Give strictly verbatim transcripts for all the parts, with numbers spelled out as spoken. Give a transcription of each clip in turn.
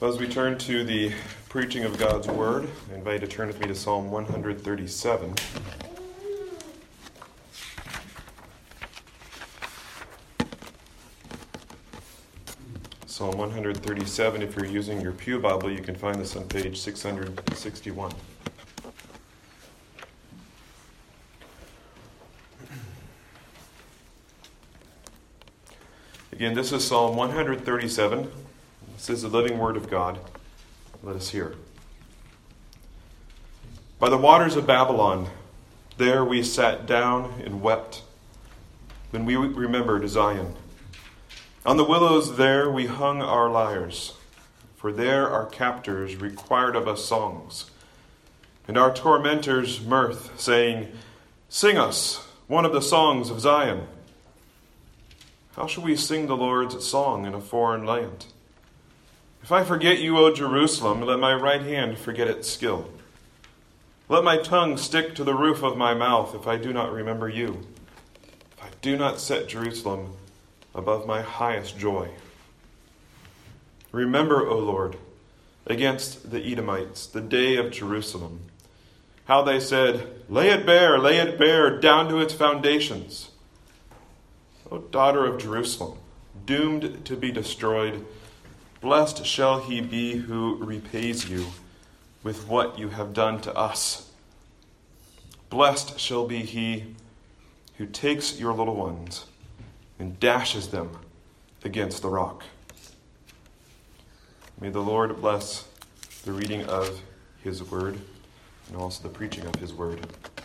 As we turn to the preaching of God's Word, I invite you to turn with me to Psalm one thirty-seven. Psalm one thirty-seven, if you're using your Pew Bible, you can find this on page six sixty-one. Again, this is Psalm one thirty-seven. This is the living Word of God. Let us hear. By the waters of Babylon, there we sat down and wept when we remembered Zion. On the willows there we hung our lyres, for there our captors required of us songs, and our tormentors mirth, saying, "Sing us one of the songs of Zion." How shall we sing the Lord's song in a foreign land? If I forget you, O Jerusalem, let my right hand forget its skill. Let my tongue stick to the roof of my mouth if I do not remember you, if I do not set Jerusalem above my highest joy. Remember, O Lord, against the Edomites, the day of Jerusalem, how they said, "Lay it bare, lay it bare, down to its foundations." O daughter of Jerusalem, doomed to be destroyed, blessed shall he be who repays you with what you have done to us. Blessed shall be he who takes your little ones and dashes them against the rock. May the Lord bless the reading of his word and also the preaching of his word.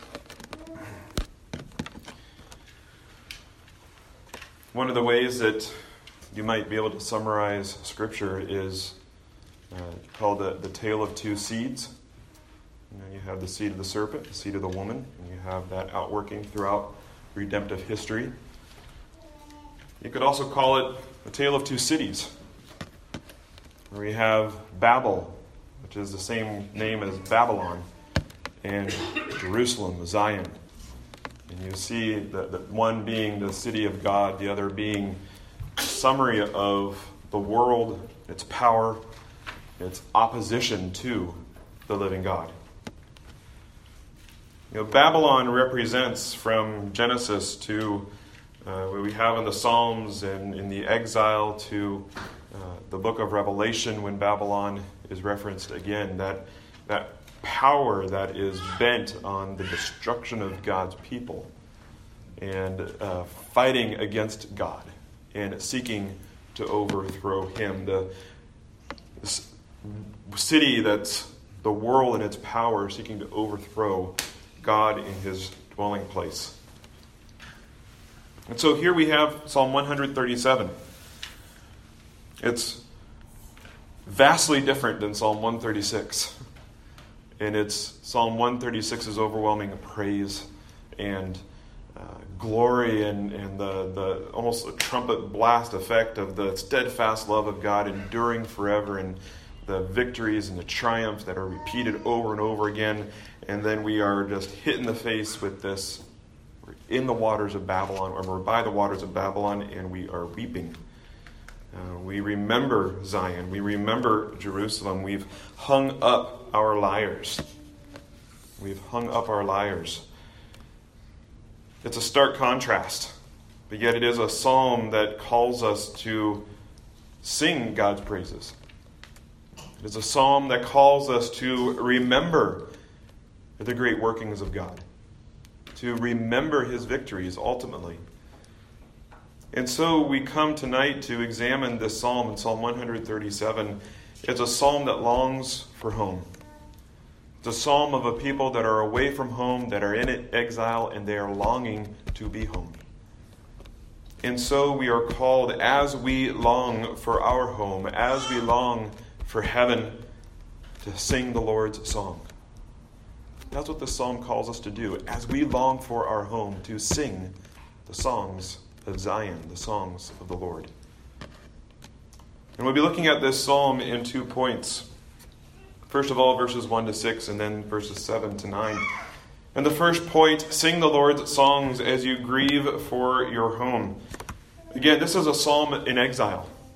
One of the ways that you might be able to summarize Scripture is uh, called the, the tale of two seeds. You know, you have the seed of the serpent, the seed of the woman, and you have that outworking throughout redemptive history. You could also call it the tale of two cities, where we have Babel, which is the same name as Babylon, and Jerusalem, Zion. And you see that, that one being the city of God, the other being a summary of the world, its power, its opposition to the living God. You know, Babylon represents from Genesis to uh, what we have in the Psalms and in the exile to uh, the book of Revelation when Babylon is referenced again, that that power that is bent on the destruction of God's people and uh, fighting against God and seeking to overthrow him. The this city that's the world and its power seeking to overthrow God in his dwelling place. And so here we have Psalm one thirty-seven. It's vastly different than Psalm one thirty-six. And it's Psalm one thirty-six's overwhelming praise and uh, glory and, and the, the almost a trumpet blast effect of the steadfast love of God enduring forever and the victories and the triumphs that are repeated over and over again. And then we are just hit in the face with this. We're in the waters of Babylon, or we're by the waters of Babylon, and we are weeping. Uh, we remember Zion. We remember Jerusalem. We've hung up our lyres. We've hung up our lyres. It's a stark contrast, but yet it is a psalm that calls us to sing God's praises. It is a psalm that calls us to remember the great workings of God, to remember his victories ultimately. And so we come tonight to examine this psalm in Psalm one thirty-seven. It's a psalm that longs for home. It's a psalm of a people that are away from home, that are in exile, and they are longing to be home. And so we are called, as we long for our home, as we long for heaven, to sing the Lord's song. That's what this psalm calls us to do, as we long for our home, to sing the songs of Zion, the songs of the Lord. And we'll be looking at this psalm in two points. First of all, verses one to six, and then verses seven to nine. And the first point, sing the Lord's songs as you grieve for your home. Again, this is a psalm in exile.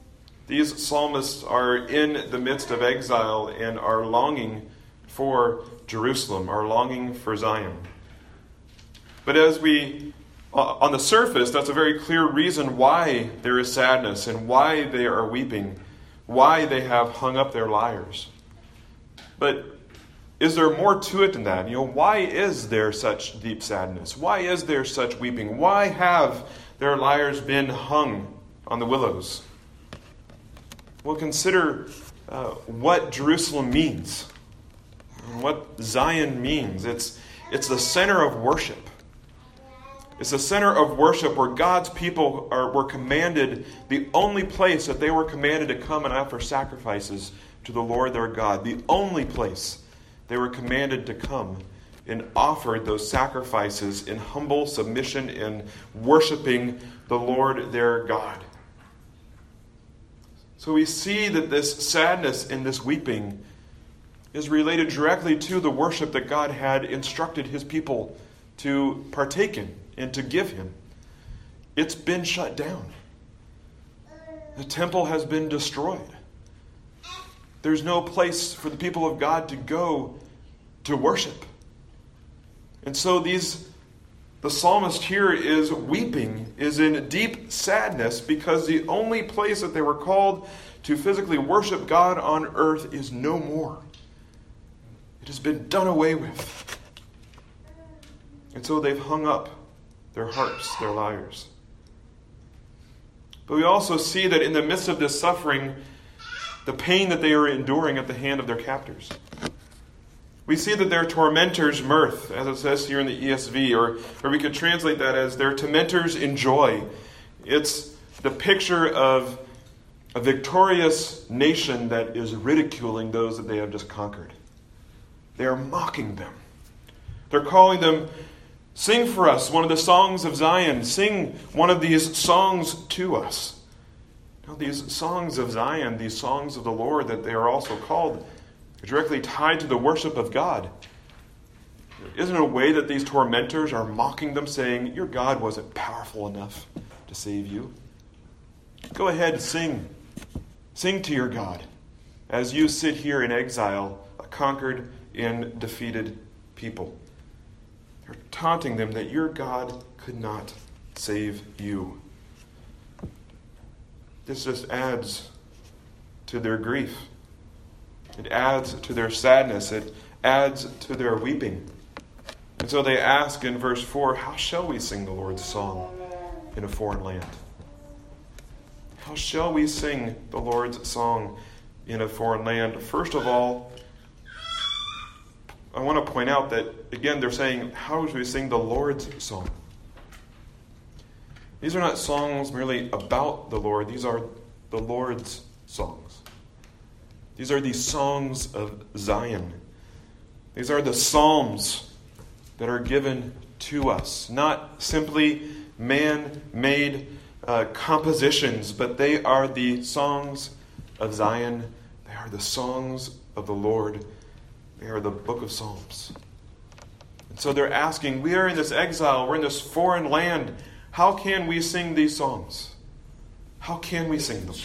These psalmists are in the midst of exile and are longing for Jerusalem, are longing for Zion. But as we, on the surface, that's a very clear reason why there is sadness and why they are weeping, why they have hung up their lyres. But is there more to it than that? You know, why is there such deep sadness? Why is there such weeping? Why have their lyres been hung on the willows? Well, consider uh, what Jerusalem means, what Zion means. It's, it's the center of worship. It's the center of worship where God's people are, were commanded, the only place that they were commanded to come and offer sacrifices to the Lord their God. The only place they were commanded to come and offer those sacrifices in humble submission and worshiping the Lord their God. So we see that this sadness and this weeping is related directly to the worship that God had instructed his people to partake in and to give him. It's been shut down. The temple has been destroyed. There's no place for the people of God to go to worship. And so these the psalmist here is weeping, is in deep sadness, because the only place that they were called to physically worship God on earth is no more. It has been done away with. And so they've hung up their harps, their lyres. But we also see that in the midst of this suffering, the pain that they are enduring at the hand of their captors. We see that their tormentors mirth, as it says here in the E S V, or, or we could translate that as their tormentors in joy. It's the picture of a victorious nation that is ridiculing those that they have just conquered. They are mocking them. They're calling them, sing for us one of the songs of Zion. Sing one of these songs to us. Now, these songs of Zion, these songs of the Lord that they are also called, are directly tied to the worship of God. Isn't it a way that these tormentors are mocking them, saying, your God wasn't powerful enough to save you? Go ahead and sing. Sing to your God as you sit here in exile, a conquered and defeated people. They're taunting them that your God could not save you. This just adds to their grief. It adds to their sadness. It adds to their weeping. And so they ask in verse four, how shall we sing the Lord's song in a foreign land? How shall we sing the Lord's song in a foreign land? First of all, I want to point out that, again, they're saying, how should we sing the Lord's song? These are not songs merely about the Lord. These are the Lord's songs. These are the songs of Zion. These are the psalms that are given to us. Not simply man-made uh, compositions, but they are the songs of Zion. They are the songs of the Lord. They are the book of Psalms. And so they're asking, we are in this exile, we're in this foreign land. How can we sing these songs? How can we sing them?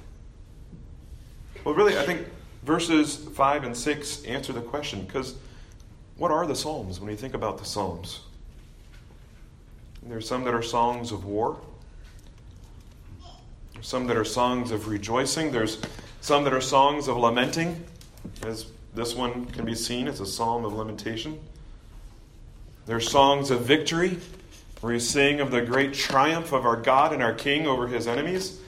Well, really, I think verses five and six answer the question, because what are the Psalms when you think about the Psalms? There's some that are songs of war. There's some that are songs of rejoicing. There's some that are songs of lamenting, as this one can be seen as a psalm of lamentation. There's songs of victory, where you sing of the great triumph of our God and our King over his enemies.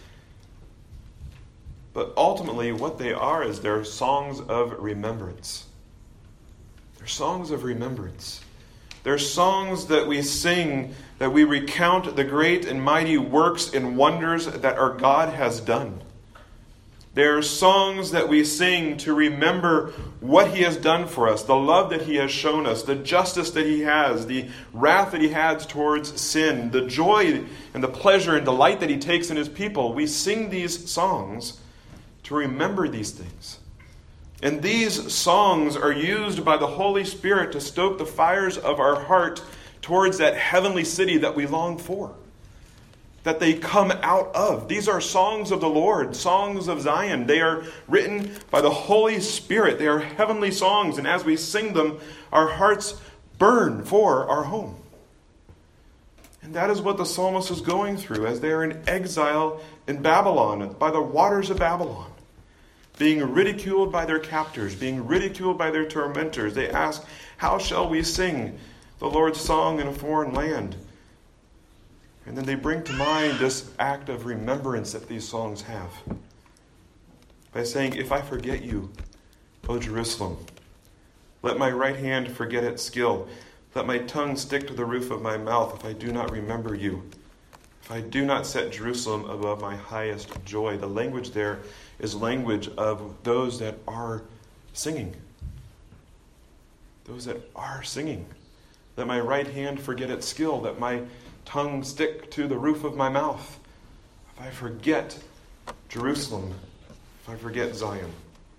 But ultimately, what they are is they're songs of remembrance. They're songs of remembrance. They're songs that we sing, that we recount the great and mighty works and wonders that our God has done. They're songs that we sing to remember what he has done for us, the love that he has shown us, the justice that he has, the wrath that he has towards sin, the joy and the pleasure and delight that he takes in his people. We sing these songs to remember these things. And these songs are used by the Holy Spirit to stoke the fires of our heart towards that heavenly city that we long for. that they come out of. These are songs of the Lord, songs of Zion. They are written by the Holy Spirit. They are heavenly songs, and as we sing them, our hearts burn for our home. And that is what the psalmist is going through as they are in exile in Babylon, by the waters of Babylon, being ridiculed by their captors, being ridiculed by their tormentors. They ask, how shall we sing the Lord's song in a foreign land? And then they bring to mind this act of remembrance that these songs have, by saying, if I forget you, O Jerusalem, let my right hand forget its skill. Let my tongue stick to the roof of my mouth if I do not remember you. If I do not set Jerusalem above my highest joy. The language there is language of those that are singing. Those that are singing. Let my right hand forget its skill. Let my tongue stick to the roof of my mouth. If I forget Jerusalem, if I forget Zion.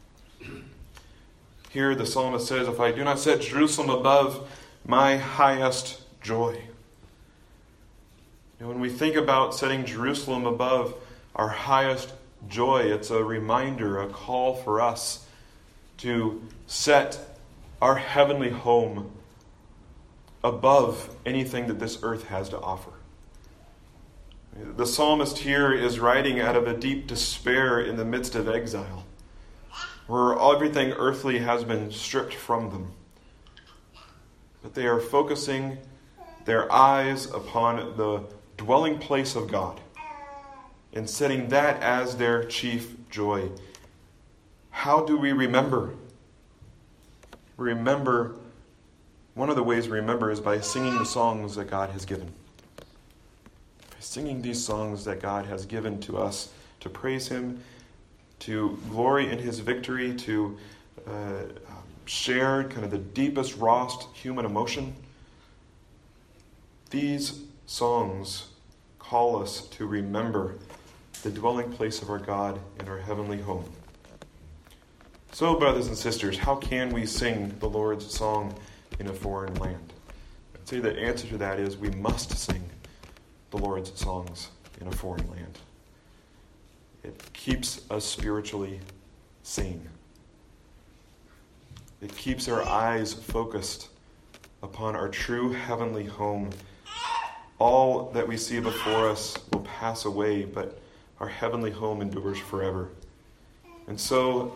Here the psalmist says, if I do not set Jerusalem above my highest joy. And when we think about setting Jerusalem above our highest joy, it's a reminder, a call for us to set our heavenly home above anything that this earth has to offer. The psalmist here is writing out of a deep despair in the midst of exile, where everything earthly has been stripped from them. But they are focusing their eyes upon the dwelling place of God and setting that as their chief joy. How do we remember? Remember, one of the ways we remember is by singing the songs that God has given. By singing these songs that God has given to us to praise Him, to glory in His victory, to uh, share kind of the deepest, rawest human emotion. These songs call us to remember the dwelling place of our God in our heavenly home. So, brothers and sisters, how can we sing the Lord's song in a foreign land? I'd say the answer to that is we must sing the Lord's songs in a foreign land. It keeps us spiritually sane. It keeps our eyes focused upon our true heavenly home. All that we see before us will pass away, but our heavenly home endures forever. And so,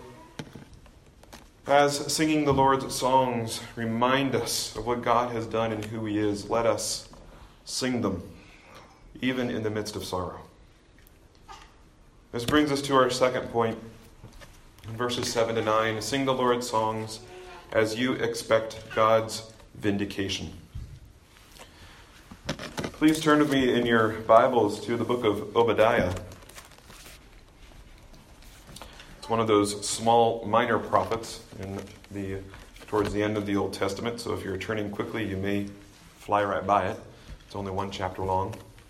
as singing the Lord's songs remind us of what God has done and who He is, let us sing them, even in the midst of sorrow. This brings us to our second point, in verses seven to nine. Sing the Lord's songs as you expect God's vindication. Please turn with me in your Bibles to the book of Obadiah. It's one of those small minor prophets in the towards the end of the Old Testament, so if you're turning quickly, you may fly right by it. It's only one chapter long.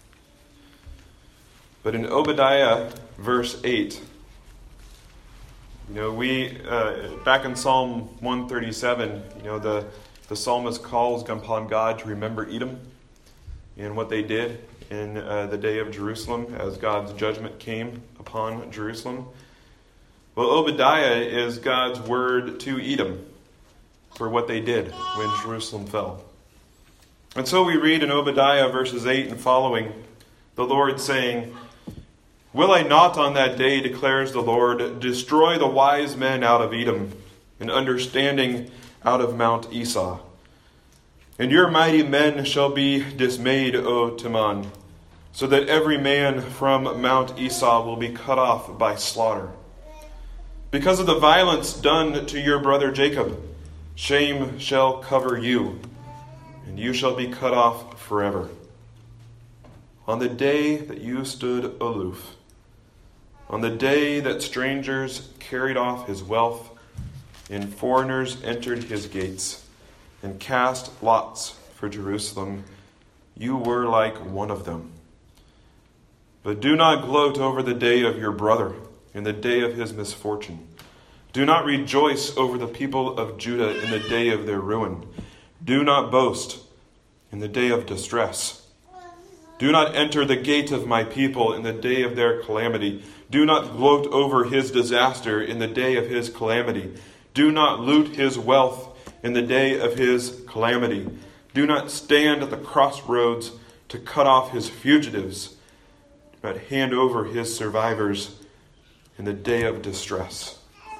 But in Obadiah, verse eight, you know, we, uh, back in Psalm one thirty-seven, you know, the, the psalmist calls upon God to remember Edom and what they did in uh, the day of Jerusalem as God's judgment came upon Jerusalem. Well, Obadiah is God's word to Edom for what they did when Jerusalem fell. And so we read in Obadiah verses eight and following, the Lord saying, "Will I not on that day, declares the Lord, destroy the wise men out of Edom, and understanding out of Mount Esau? And your mighty men shall be dismayed, O Teman, so that every man from Mount Esau will be cut off by slaughter. Because of the violence done to your brother Jacob, shame shall cover you, and you shall be cut off forever. On the day that you stood aloof, on the day that strangers carried off his wealth, and foreigners entered his gates, and cast lots for Jerusalem, you were like one of them. But do not gloat over the day of your brother, in the day of his misfortune. Do not rejoice over the people of Judah in the day of their ruin. Do not boast in the day of distress. Do not enter the gate of my people in the day of their calamity. Do not gloat over his disaster in the day of his calamity. Do not loot his wealth in the day of his calamity. Do not stand at the crossroads to cut off his fugitives. Do not hand over his survivors in the day of distress.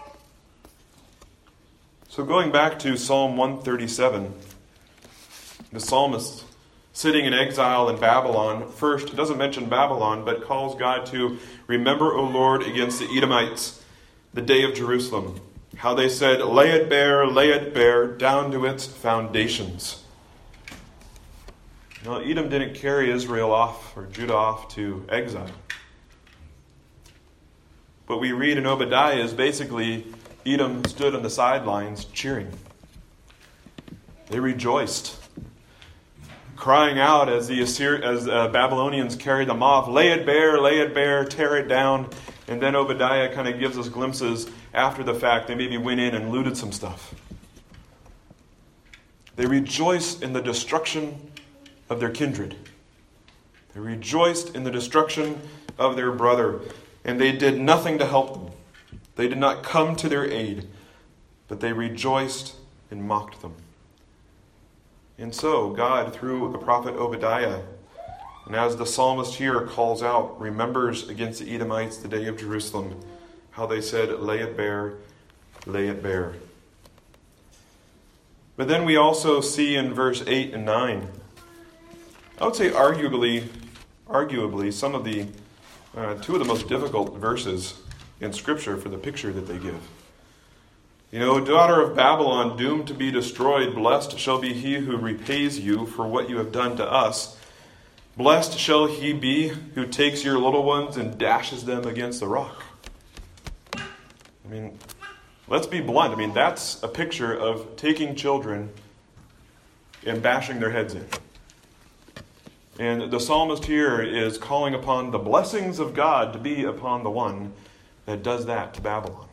So going back to Psalm one thirty-seven, the psalmist sitting in exile in Babylon, first doesn't mention Babylon, but calls God to remember, O Lord, against the Edomites, the day of Jerusalem. How they said, lay it bare, lay it bare, down to its foundations. Now, Edom didn't carry Israel off, or Judah off to exile. What we read in Obadiah is basically Edom stood on the sidelines cheering. They rejoiced, crying out as the Assyri- as uh, Babylonians carried them off, lay it bare, lay it bare, tear it down. And then Obadiah kind of gives us glimpses after the fact. They maybe went in and looted some stuff. They rejoiced in the destruction of their kindred. They rejoiced in the destruction of their brother. And they did nothing to help them. They did not come to their aid, but they rejoiced and mocked them. And so God, through the prophet Obadiah, and as the psalmist here calls out, remembers against the Edomites the day of Jerusalem, how they said, lay it bare, lay it bare. But then we also see in verse eight and nine, I would say arguably, arguably some of the, uh, two of the most difficult verses in Scripture for the picture that they give. You know, daughter of Babylon, doomed to be destroyed, blessed shall be he who repays you for what you have done to us. Blessed shall he be who takes your little ones and dashes them against the rock. I mean, let's be blunt. I mean, that's a picture of taking children and bashing their heads in. And the psalmist here is calling upon the blessings of God to be upon the one that does that to Babylon.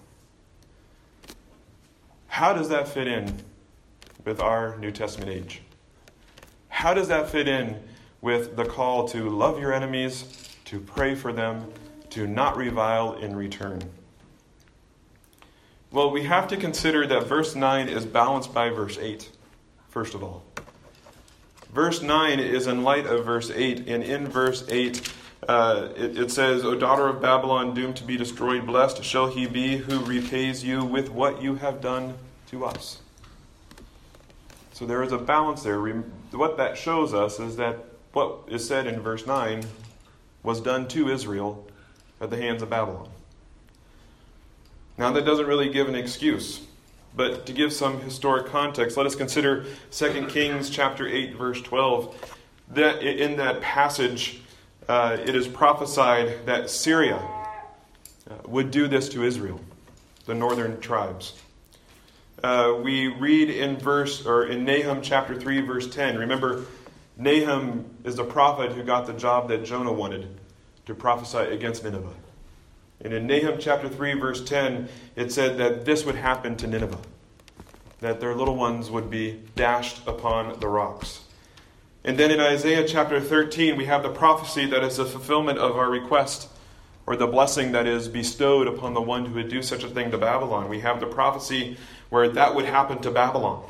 How does that fit in with our New Testament age? How does that fit in with the call to love your enemies, to pray for them, to not revile in return? Well, we have to consider that verse nine is balanced by verse eight, first of all. Verse nine is in light of verse eight, and in verse eight, uh, it, it says, O daughter of Babylon, doomed to be destroyed, blessed shall he be who repays you with what you have done to us. So there is a balance there. What that shows us is that what is said in verse nine was done to Israel at the hands of Babylon. Now that doesn't really give an excuse, but to give some historic context, let us consider Second Kings chapter eight, verse twelve. That in that passage, uh, it is prophesied that Syria uh, would do this to Israel, the northern tribes. Uh, we read in verse or in Nahum chapter three, verse ten. Remember, Nahum is the prophet who got the job that Jonah wanted, to prophesy against Nineveh. And in Nahum chapter three, verse ten, it said that this would happen to Nineveh, that their little ones would be dashed upon the rocks. And then in Isaiah chapter thirteen, we have the prophecy that is the fulfillment of our request, or the blessing that is bestowed upon the one who would do such a thing to Babylon. We have the prophecy where that would happen to Babylon.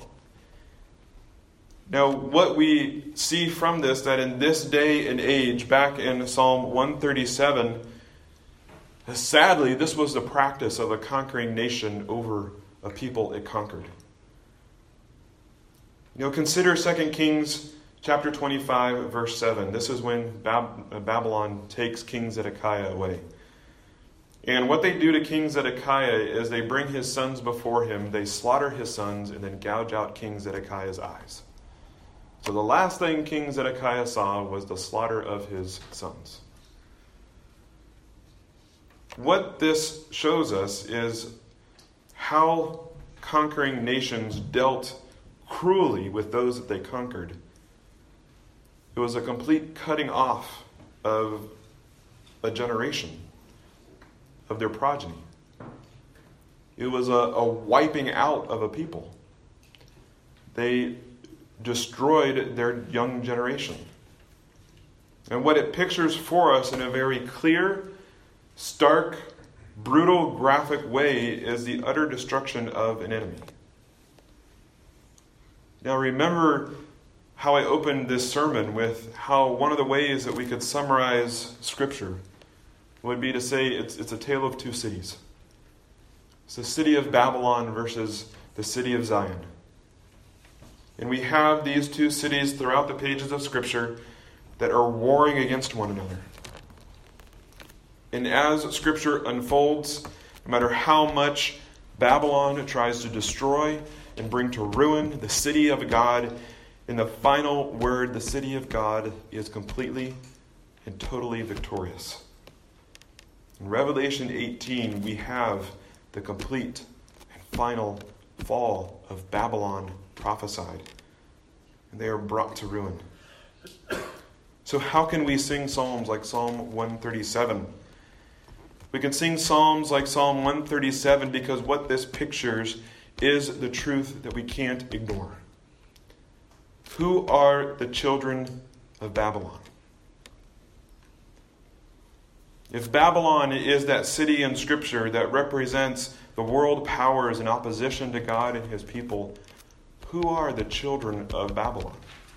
Now, what we see from this, that in this day and age, back in Psalm one thirty-seven, sadly, this was the practice of a conquering nation over a people it conquered. You know, consider Second Kings chapter twenty-five, verse seven. This is when Bab- Babylon takes King Zedekiah away. And what they do to King Zedekiah is they bring his sons before him, they slaughter his sons, and then gouge out King Zedekiah's eyes. So the last thing King Zedekiah saw was the slaughter of his sons. What this shows us is how conquering nations dealt cruelly with those that they conquered. It was a complete cutting off of a generation, of their progeny. It was a, a wiping out of a people. They destroyed their young generation. And what it pictures for us in a very clear, stark, brutal, graphic way is the utter destruction of an enemy. Now remember how I opened this sermon with how one of the ways that we could summarize Scripture would be to say it's, it's a tale of two cities. It's the city of Babylon versus the city of Zion. And we have these two cities throughout the pages of Scripture that are warring against one another. And as Scripture unfolds, no matter how much Babylon tries to destroy and bring to ruin the city of God, in the final word, the city of God is completely and totally victorious. In Revelation eighteen, we have the complete and final fall of Babylon prophesied. And they are brought to ruin. So how can we sing psalms like Psalm one thirty-seven? We can sing psalms like Psalm one thirty-seven because what this pictures is the truth that we can't ignore. Who are the children of Babylon? If Babylon is that city in Scripture that represents the world powers in opposition to God and His people, who are the children of Babylon?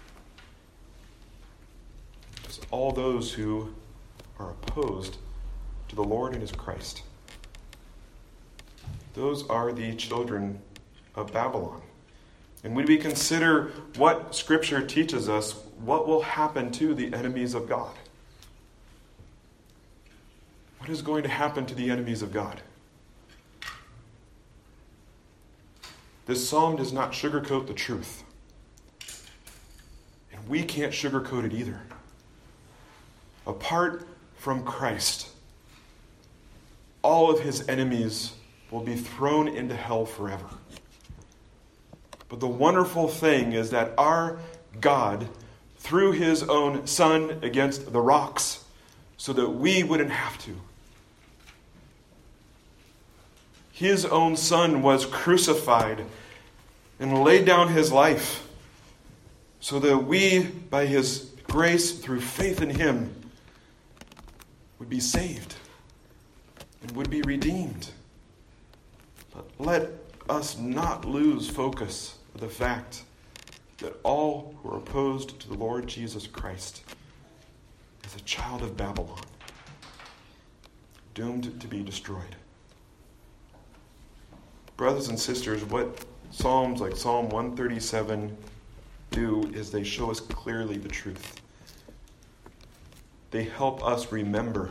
It's all those who are opposed to the Lord and His Christ. Those are the children of Babylon. And when we consider what Scripture teaches us, what will happen to the enemies of God? What is going to happen to the enemies of God? This psalm does not sugarcoat the truth. And we can't sugarcoat it either. Apart from Christ, all of His enemies will be thrown into hell forever. But the wonderful thing is that our God threw His own Son against the rocks so that we wouldn't have to. His own Son was crucified and laid down His life so that we, by His grace, through faith in Him, would be saved and would be redeemed. But let us not lose focus of the fact that all who are opposed to the Lord Jesus Christ is a child of Babylon, doomed to be destroyed. Brothers and sisters, what Psalms like Psalm one thirty-seven do is they show us clearly the truth. They help us remember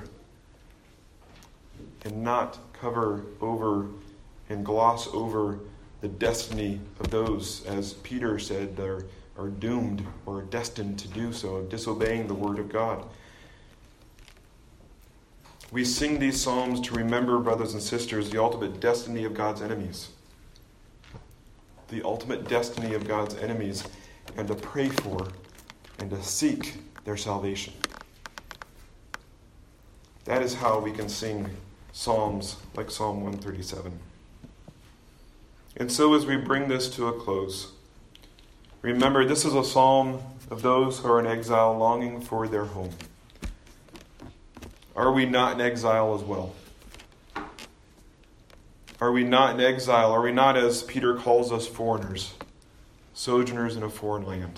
and not cover over and gloss over the destiny of those, as Peter said, that are, are doomed or destined to do so, disobeying the word of God. We sing these psalms to remember, brothers and sisters, the ultimate destiny of God's enemies. The ultimate destiny of God's enemies, and to pray for and to seek their salvation. That is how we can sing psalms like Psalm one thirty-seven. And so as we bring this to a close, remember this is a psalm of those who are in exile longing for their home. Are we not in exile as well? Are we not in exile? Are we not, as Peter calls us, foreigners, sojourners in a foreign land?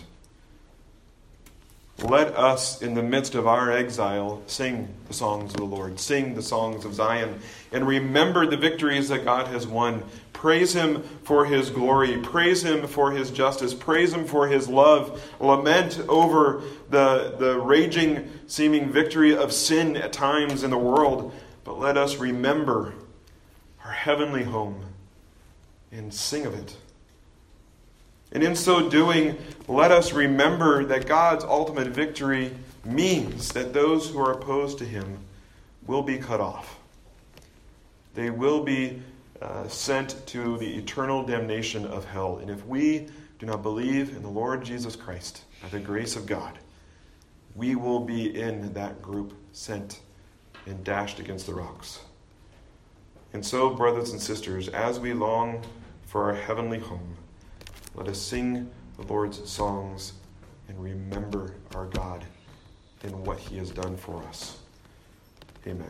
Let us, in the midst of our exile, sing the songs of the Lord, sing the songs of Zion, and remember the victories that God has won. Praise Him for His glory. Praise Him for His justice. Praise Him for His love. Lament over the, the raging, seeming victory of sin at times in the world. But let us remember our heavenly home and sing of it. And in so doing, let us remember that God's ultimate victory means that those who are opposed to Him will be cut off. They will be uh, sent to the eternal damnation of hell. And if we do not believe in the Lord Jesus Christ, by the grace of God, we will be in that group sent and dashed against the rocks. And so, brothers and sisters, as we long for our heavenly home, let us sing the Lord's songs and remember our God in what he has done for us. Amen.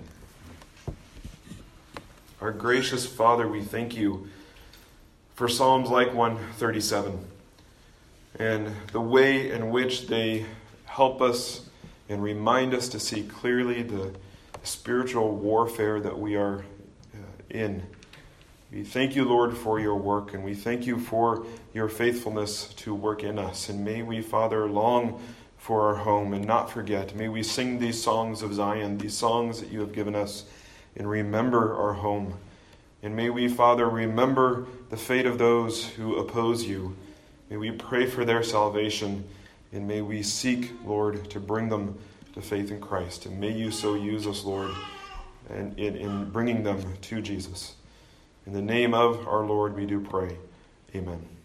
Our gracious Father, we thank you for Psalms like one thirty-seven and the way in which they help us and remind us to see clearly the spiritual warfare that we are in. We thank you, Lord, for your work, and we thank you for your faithfulness to work in us. And may we, Father, long for our home and not forget. May we sing these songs of Zion, these songs that you have given us, and remember our home. And may we, Father, remember the fate of those who oppose you. May we pray for their salvation, and may we seek, Lord, to bring them to faith in Christ. And may you so use us, Lord, and in, in bringing them to Jesus. In the name of our Lord we do pray. Amen.